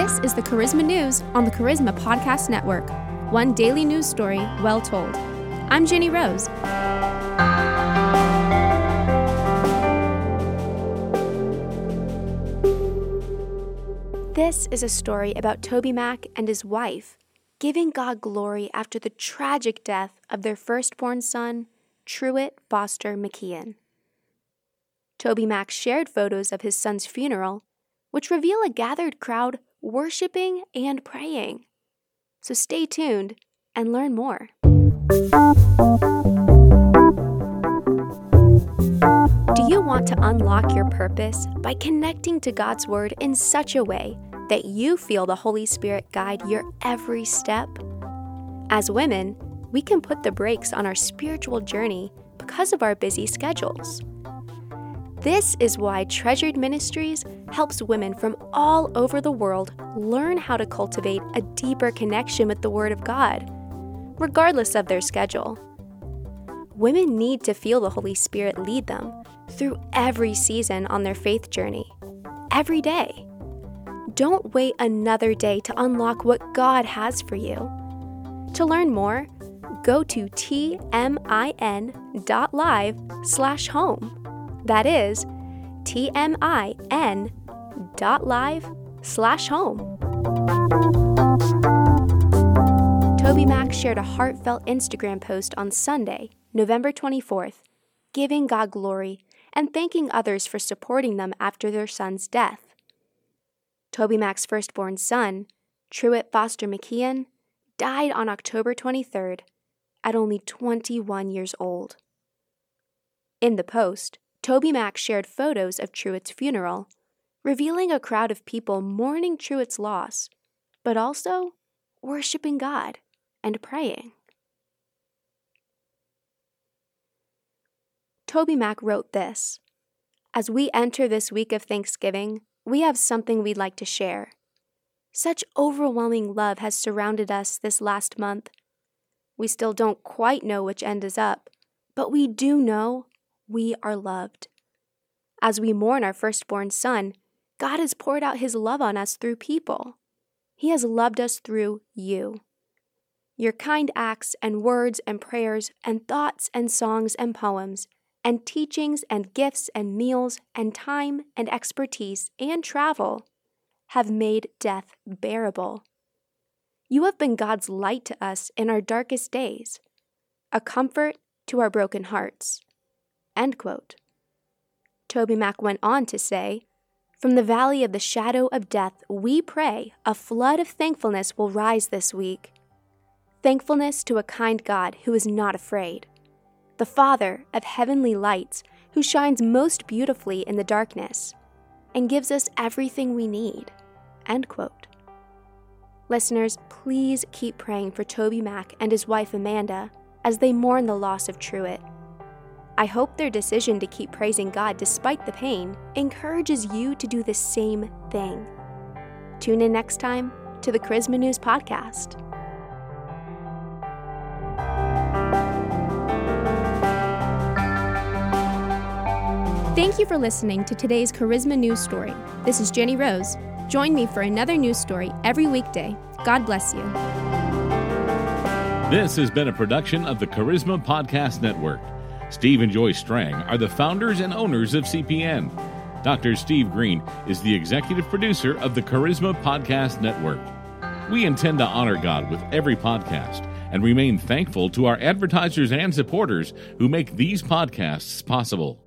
This is the Charisma News on the Charisma Podcast Network. One daily news story well told. I'm Jenny Rose. This is a story about TobyMac and his wife giving God glory after the tragic death of their firstborn son, Truett Foster McKeon. TobyMac shared photos of his son's funeral, which reveal a gathered crowd worshiping and praying. So stay tuned and learn more. Do you want to unlock your purpose by connecting to God's Word in such a way that you feel the Holy Spirit guide your every step? As women, we can put the brakes on our spiritual journey because of our busy schedules. This is why Treasured Ministries helps women from all over the world learn how to cultivate a deeper connection with the Word of God, regardless of their schedule. Women need to feel the Holy Spirit lead them through every season on their faith journey, every day. Don't wait another day to unlock what God has for you. To learn more, go to tmin.live/home. That is tmin.live/home. TobyMac shared a heartfelt Instagram post on Sunday, November 24th, giving God glory and thanking others for supporting them after their son's death. TobyMac's firstborn son, Truett Foster McKeon, died on October 23rd at only 21 years old. In the post, TobyMac shared photos of Truett's funeral, revealing a crowd of people mourning Truett's loss, but also worshiping God and praying. TobyMac wrote this: "As we enter this week of Thanksgiving, we have something we'd like to share. Such overwhelming love has surrounded us this last month. We still don't quite know which end is up, but we do know we are loved. As we mourn our firstborn son, God has poured out His love on us through people. He has loved us through you. Your kind acts and words and prayers and thoughts and songs and poems and teachings and gifts and meals and time and expertise and travel have made death bearable. You have been God's light to us in our darkest days, a comfort to our broken hearts." End quote. TobyMac went on to say, "From the valley of the shadow of death, we pray a flood of thankfulness will rise this week. Thankfulness to a kind God who is not afraid, the Father of heavenly lights who shines most beautifully in the darkness and gives us everything we need." End quote. Listeners, please keep praying for TobyMac and his wife Amanda as they mourn the loss of Truett. I hope their decision to keep praising God despite the pain encourages you to do the same thing. Tune in next time to the Charisma News Podcast. Thank you for listening to today's Charisma News Story. This is Jenny Rose. Join me for another news story every weekday. God bless you. This has been a production of the Charisma Podcast Network. Steve and Joy Strang are the founders and owners of CPN. Dr. Steve Green is the executive producer of the Charisma Podcast Network. We intend to honor God with every podcast and remain thankful to our advertisers and supporters who make these podcasts possible.